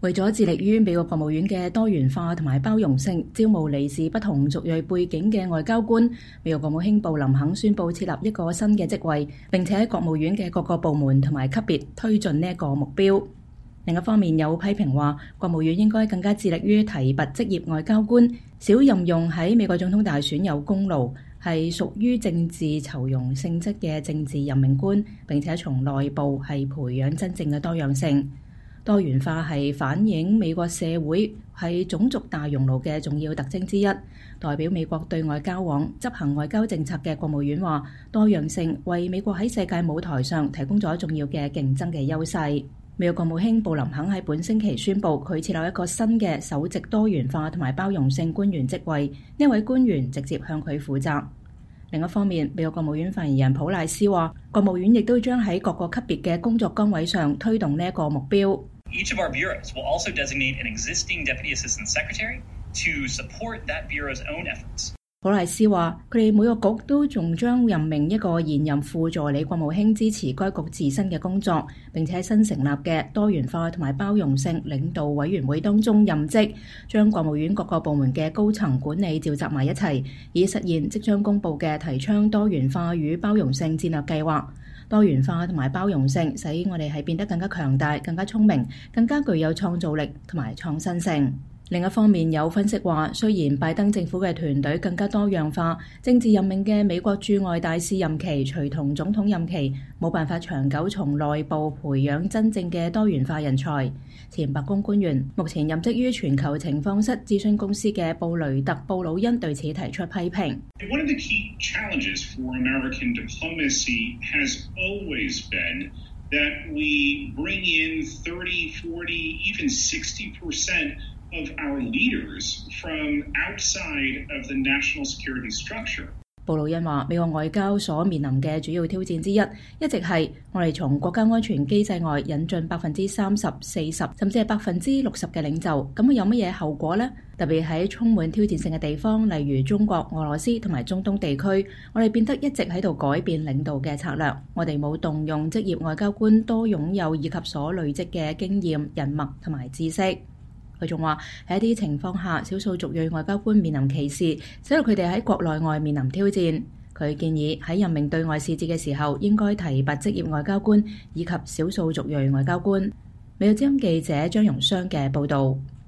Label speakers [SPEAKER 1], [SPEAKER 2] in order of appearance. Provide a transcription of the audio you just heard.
[SPEAKER 1] 為咗致力於美國國務院嘅多元化同埋包容性，招募嚟自不同族裔背景嘅外交官，美國國務卿布林肯宣布設立一個新嘅職位，並且喺國務院嘅各個部門同埋級別推進呢一個目標。另一方面，有批評話，國務院應該更加致力於提拔職業外交官，少任用喺美國總統大選有功勞、係屬於政治酬庸性質嘅政治任命官，並且從內部係培養真正嘅多樣性。多元化係反映美國社會係種族大熔爐嘅重要特徵之一。代表美國對外交往、執行外交政策嘅國務院話，多樣性為美國喺世界舞台上提供咗重要嘅競爭嘅優勢。美國國務卿布林肯喺本星期宣布，佢設立一個新嘅首席多元化同埋包容性官員職位，呢位官員直接向佢負責。另一方面，美國國務院發言人普賴斯話，國務院亦都將喺各個級別嘅工作崗位上推動呢一個目標。
[SPEAKER 2] Each of our bureaus will also designate an existing Deputy Assistant Secretary to support that bureau's own efforts.
[SPEAKER 1] 普賴斯話，佢哋每個局都仲將任命一個現任副助理國務卿支持該局自身嘅工作，並且喺新成立嘅多元化同埋包容性領導委員會當中任職，將國務院各個部門嘅高層管理召集埋一齊，以實現即將公佈嘅提倡多元化與包容性戰略計劃。多元化同埋包容性使我哋係變得更加強大、更加聰明、更加具有創造力同埋創新性。另一方面，有分析話，雖然拜登政府嘅團隊更加多樣化，政治任命嘅美國駐外大使任期隨同總統任期冇辦法長久從內部培養真正嘅多元化人才。前白宮官員、目前任職於全球情況室諮詢公司嘅布雷特·布魯恩對此提出批評。
[SPEAKER 3] One of the key challenges for American diplomacy has always been that we bring in 30, 40, even 60% of our leaders from outside of the national security structure.
[SPEAKER 1] 布魯恩話，美國外交所面臨嘅主要挑戰之一，一直係我哋從國家安全機制外引進30%、40%甚至係60%嘅領袖，咁會有乜嘢後果呢？特別喺充滿挑戰性嘅地方，例如中國、俄羅斯同埋中東地區，我哋變得一直喺度改變領導嘅策略。我哋冇動用職業外交官多擁有以及所累積嘅經驗、人脈同埋知識。佢仲話，喺一啲情況下，少數族裔外交官面臨歧視，使到佢哋喺國內外面臨挑戰。佢建議喺任命對外使節嘅時候，應該提拔職業外交官以及少數族裔外交官。美國之音記者張容商嘅報導。